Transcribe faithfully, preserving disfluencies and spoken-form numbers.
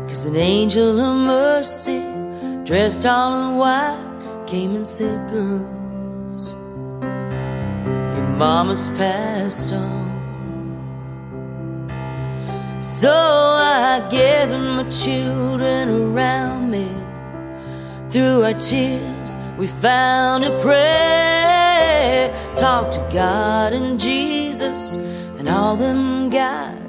'cause an angel of mercy, dressed all in white, came and said, girls, your mama's passed on. So I gathered my children around me. Through our tears we found a prayer, talked to God and Jesus and all them guys